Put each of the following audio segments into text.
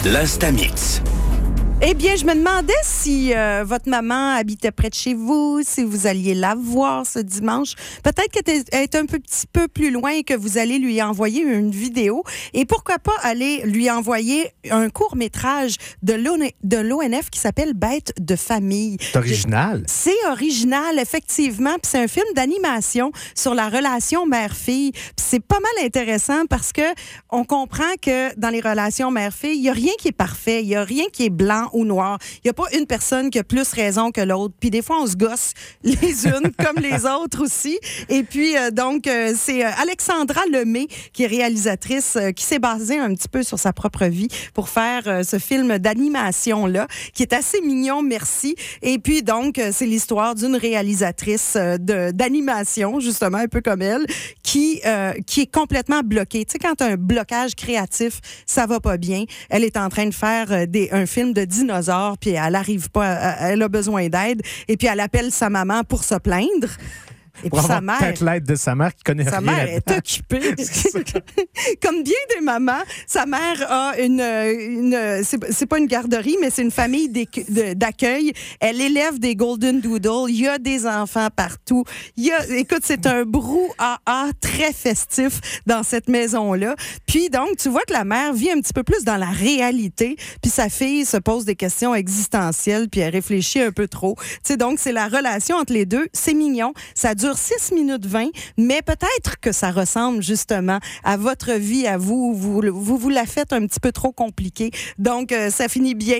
L'Instamix. Eh bien, je me demandais si votre maman habitait près de chez vous, si vous alliez la voir ce dimanche. Peut-être qu'elle est un petit peu plus loin et que vous allez lui envoyer une vidéo. Et pourquoi pas aller lui envoyer un court-métrage de l'ONF qui s'appelle Bête de famille. C'est original. C'est original, effectivement. Puis c'est un film d'animation sur la relation mère-fille. Puis c'est pas mal intéressant parce que on comprend que dans les relations mère-fille, il n'y a rien qui est parfait. Il n'y a rien qui est blanc ou noir. Il n'y a pas une personne qui a plus raison que l'autre. Puis des fois, on se gosse les unes comme les autres aussi. Et puis, c'est Alexandra Lemay, qui est réalisatrice, qui s'est basée un petit peu sur sa propre vie pour faire ce film d'animation-là, qui est assez mignon, merci. Et puis, donc, c'est l'histoire d'une réalisatrice d'animation, justement, un peu comme elle, qui est complètement bloquée. Tu sais, quand tu as un blocage créatif, ça va pas bien. Elle est en train de faire un film de dinosaures, puis elle arrive pas, elle a besoin d'aide, et puis elle appelle sa maman pour se plaindre. Et pour puis avoir peut-être l'aide de sa mère qui connaît rien. Sa mère est occupée. Comme bien des mamans, sa mère a c'est pas une garderie, mais c'est une famille d'accueil. Elle élève des golden doodles. Il y a des enfants partout. Écoute, c'est un brouhaha très festif dans cette maison-là. Puis donc, tu vois que la mère vit un petit peu plus dans la réalité, puis sa fille se pose des questions existentielles, puis elle réfléchit un peu trop. Tu sais, donc, c'est la relation entre les deux. C'est mignon. Ça dure 6 minutes 20, mais peut-être que ça ressemble justement à votre vie, à vous. Vous la faites un petit peu trop compliquée. Donc, ça finit bien.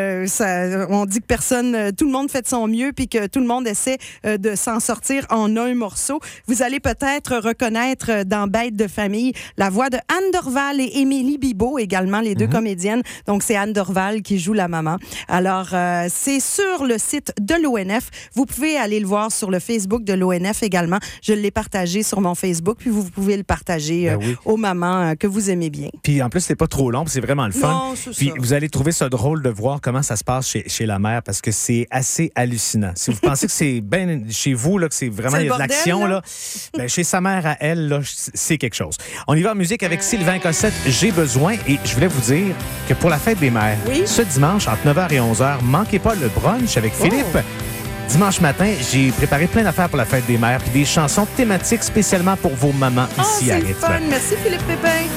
On dit que tout le monde fait de son mieux, puis que tout le monde essaie de s'en sortir en un morceau. Vous allez peut-être reconnaître dans Bête de famille la voix de Anne Dorval et Émilie Bibeau, également les deux comédiennes. Donc, c'est Anne Dorval qui joue la maman. Alors, c'est sur le site de l'ONF. Vous pouvez aller le voir sur le Facebook de l'ONF également. Je l'ai partagé sur mon Facebook, puis vous pouvez le partager aux mamans que vous aimez bien. Puis en plus, c'est pas trop long, puis c'est vraiment le fun. Non, c'est puis ça. Vous allez trouver ça drôle de voir comment ça se passe chez la mère, parce que c'est assez hallucinant. Si vous pensez que c'est bien chez vous, là, que c'est vraiment il y a de l'action, là, ben, chez sa mère à elle, là, c'est quelque chose. On y va en musique avec Sylvain Cossette, J'ai besoin. Et je voulais vous dire que pour la fête des mères, ce dimanche, entre 9h et 11h, manquez pas le brunch avec Philippe. Dimanche matin, j'ai préparé plein d'affaires pour la fête des mères puis des chansons thématiques spécialement pour vos mamans ici à Rythme. C'est fun. Merci Philippe Pépin.